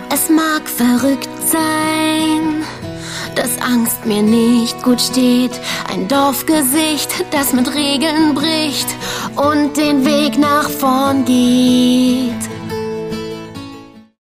Es mag verrückt sein, dass Angst mir nicht gut steht. Ein Dorfgesicht, das mit Regeln bricht und den Weg nach vorn geht.